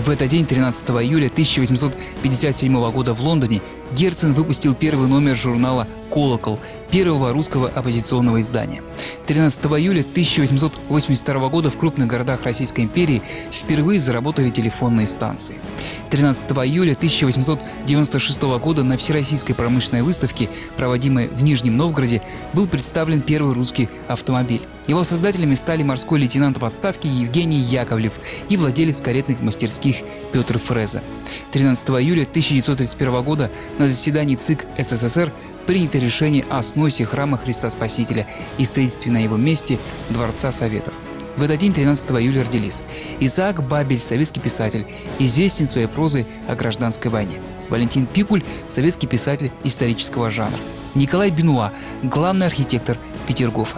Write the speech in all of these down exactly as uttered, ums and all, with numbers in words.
В этот день, тринадцатого июля тысяча восемьсот пятьдесят седьмого года в Лондоне, Герцен выпустил первый номер журнала «Колокол», первого русского оппозиционного издания. тринадцатого июля тысяча восемьсот восемьдесят второго года в крупных городах Российской империи впервые заработали телефонные станции. тринадцатого июля тысяча восемьсот девяносто шестого года на Всероссийской промышленной выставке, проводимой в Нижнем Новгороде, был представлен первый русский автомобиль. Его создателями стали морской лейтенант в отставке Евгений Яковлев и владелец каретных мастерских Петр Фреза. тринадцатого июля тысяча девятьсот тридцать первого года на заседании ЦИК СССР принято решение о сносе храма Христа Спасителя и строительстве на его месте Дворца Советов. В этот день, тринадцатого июля, родились Исаак Бабель, советский писатель, известен своей прозой о гражданской войне. Валентин Пикуль, советский писатель исторического жанра. Николай Бенуа, главный архитектор Петергофа.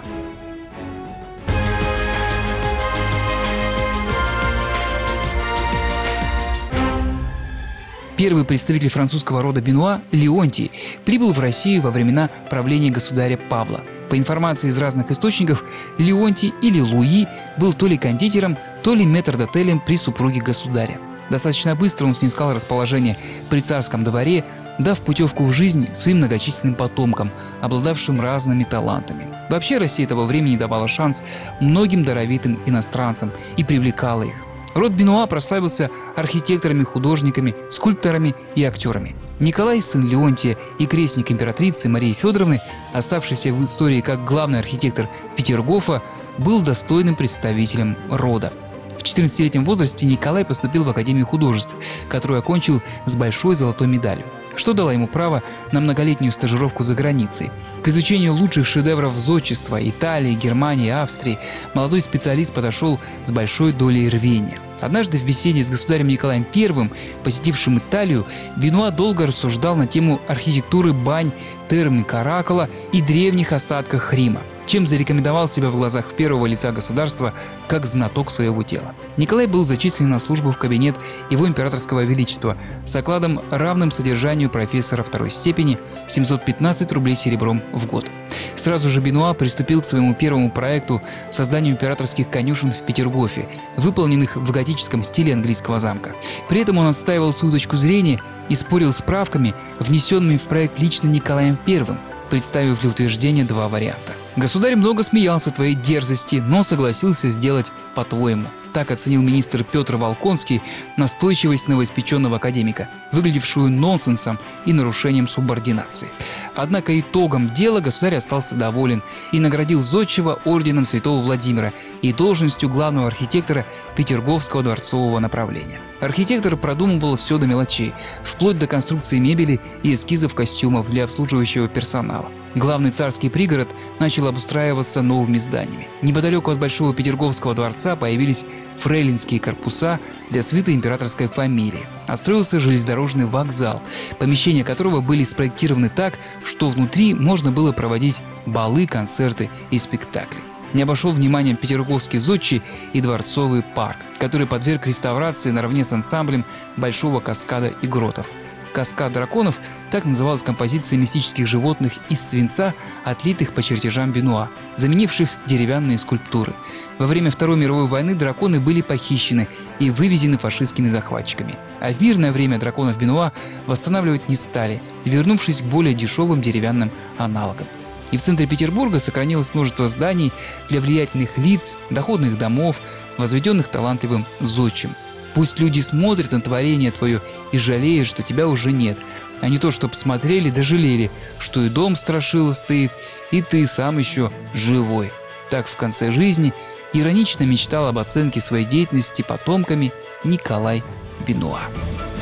Первый представитель французского рода Бенуа, Леонтий, прибыл в Россию во времена правления государя Павла. По информации из разных источников, Леонтий или Луи был то ли кондитером, то ли метрдотелем при супруге государя. Достаточно быстро он снискал расположение при царском дворе, дав путевку в жизнь своим многочисленным потомкам, обладавшим разными талантами. Вообще Россия того времени давала шанс многим даровитым иностранцам и привлекала их. Род Бенуа прославился архитекторами, художниками, скульпторами и актерами. Николай, сын Леонтия и крестник императрицы Марии Федоровны, оставшийся в истории как главный архитектор Петергофа, был достойным представителем рода. В четырнадцатилетнем возрасте Николай поступил в Академию художеств, которую окончил с большой золотой медалью, что дало ему право на многолетнюю стажировку за границей. К изучению лучших шедевров зодчества Италии, Германии, Австрии молодой специалист подошел с большой долей рвения. Однажды в беседе с государем Николаем Первым, посетившим Италию, Бенуа долго рассуждал на тему архитектуры бань, терм Каракала и древних остатках Рима, чем зарекомендовал себя в глазах первого лица государства как знаток своего дела. Николай был зачислен на службу в кабинет его императорского величества с окладом, равным содержанию профессора второй степени, семьсот пятнадцать рублей серебром в год. Сразу же Бенуа приступил к своему первому проекту – созданию императорских конюшен в Петергофе, выполненных в готическом стиле английского замка. При этом он отстаивал свою точку зрения и спорил с правками, внесенными в проект лично Николаем Первым, представив для утверждения два варианта. Государь много смеялся твоей дерзости, но согласился сделать по-твоему. Так оценил министр Петр Волконский настойчивость новоиспеченного академика, выглядевшую нонсенсом и нарушением субординации. Однако итогом дела государь остался доволен и наградил зодчего орденом Святого Владимира и должностью главного архитектора Петерговского дворцового направления. Архитектор продумывал все до мелочей, вплоть до конструкции мебели и эскизов костюмов для обслуживающего персонала. Главный царский пригород начал обустраиваться новыми зданиями. Неподалеку от Большого Петерговского дворца появились фрейлинские корпуса для свиты императорской фамилии. А строился железнодорожный вокзал, помещения которого были спроектированы так, что внутри можно было проводить балы, концерты и спектакли. Не обошел вниманием петерговский зодчий и дворцовый парк, который подверг реставрации наравне с ансамблем Большого каскада и гротов. «Каскад драконов» — так называлась композиция мистических животных из свинца, отлитых по чертежам Бенуа, заменивших деревянные скульптуры. Во время Второй мировой войны драконы были похищены и вывезены фашистскими захватчиками. А в мирное время драконов Бенуа восстанавливать не стали, вернувшись к более дешевым деревянным аналогам. И в центре Петербурга сохранилось множество зданий для влиятельных лиц, доходных домов, возведенных талантливым зодчим. Пусть люди смотрят на творение твое и жалеют, что тебя уже нет, а не то, чтоб смотрели да жалели, что и дом страшило стоит, и ты сам еще живой. Так в конце жизни иронично мечтал об оценке своей деятельности потомками Николай Бенуа.